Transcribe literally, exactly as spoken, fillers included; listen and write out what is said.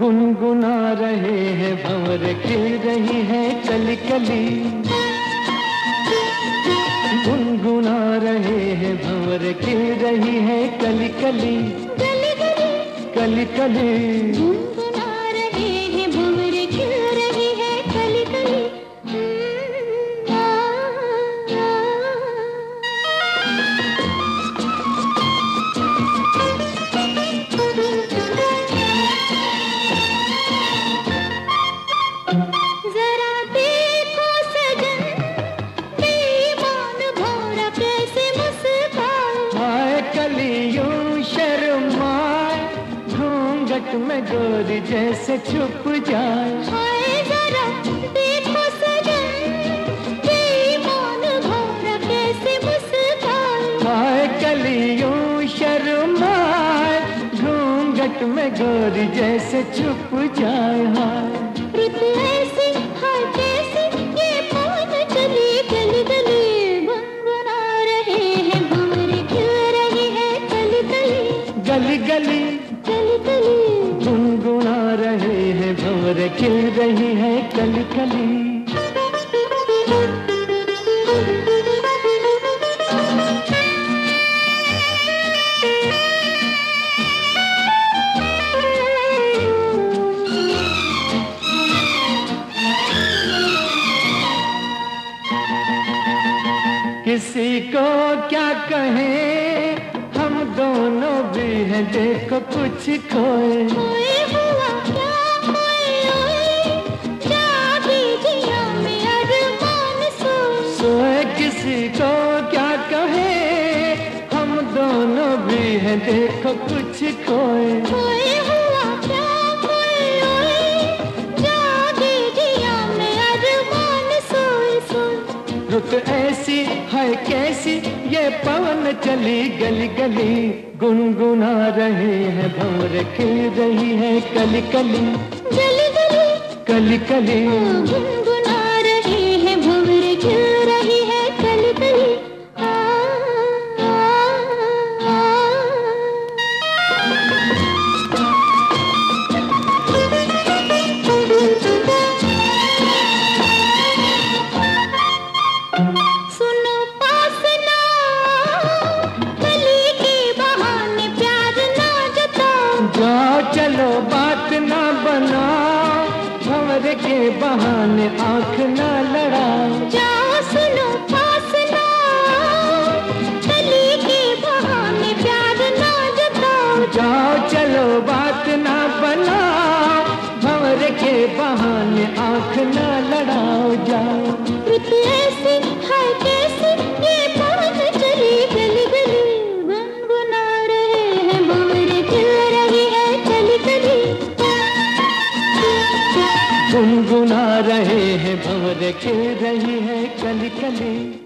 गुनगुना रहे हैं भंवर, खिल रही है कली कली। गुनगुना रहे हैं भंवर, खिल रही है कली कली। कली कली कली कली गुनगुना रहे हैं भंवर, खिल रही है कली कली। जरा देखो सजन, बेईमान भौरा कैसे मुस्काए। हाय कलियों शर्माए, घूंघट में गोरी जैसे छुप जाए। हाय जरा देखो सजन, बेईमान भौरा कैसे मुस्काए। हाय कलियों शर्माए, घूंघट में गोरी जैसे छुप जाए। हाय रुत ऐसी हाय कैसी, ये पवन चली गली गली। गुनगुना रहे हैं भंवर, खिल रही है कली कली। गली गली कली कली गुनगुना रहे हैं भंवर, खिल रही है कली कली। किसी को क्या कहें, हम दोनों भी हैं देखो कुछ खोए। खोए हुआ क्या खोए ओए, जागी जिया में अरमान सोए। सोए किसी को क्या कहें, हम दोनों भी हैं देखो कुछ खोए। खोए हुआ क्या खोए ओए, जागी जिया में अरमान सोए सोए। रुत ऐसी है कैसी, ये पवन चली गली गली। गुनगुना रहे हैं भंवर, खिल रही है कली कली। गली गली कली कली गुनगुना रहे हैं भंवर, खिल रही है कली कली। आ, आ, आ, सुनो पास ना, कली के बहाने प्यार ना जताओ। जाओ चलो बात ना बनाओ, भंवर के बहाने आंख ना लड़ाओ। जाओ सुनो पास ना, कली के बहाने प्यार ना जताओ। जाओ चलो बात ना बनाओ, भंवर के बहाने आंख ना लड़ाओ। जाओ रुत ऐसी हाय कैसी, ये पवन चली गली गली। गुनगुना रहे हैं भंवर, खिल रही है कली कली। गुनगुना रहे हैं भंवर, खिल रही है कली कली।